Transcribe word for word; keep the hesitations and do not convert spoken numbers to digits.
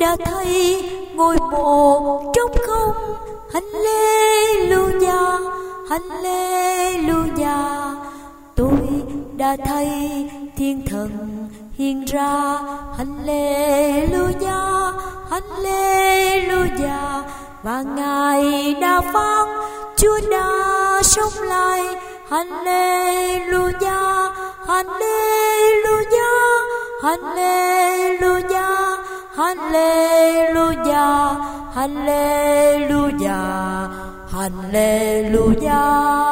đã thấy ngôi mộ trống không. Hallelujah, Hallelujah. Tôi đã thấy thiên thần hiện ra. Hallelujah, Hallelujah. Và Ngài đã phán, Chúa đã sống lại. Hallelujah, Hallelujah, Hallelujah, Hallelujah, Hallelujah, Hallelujah.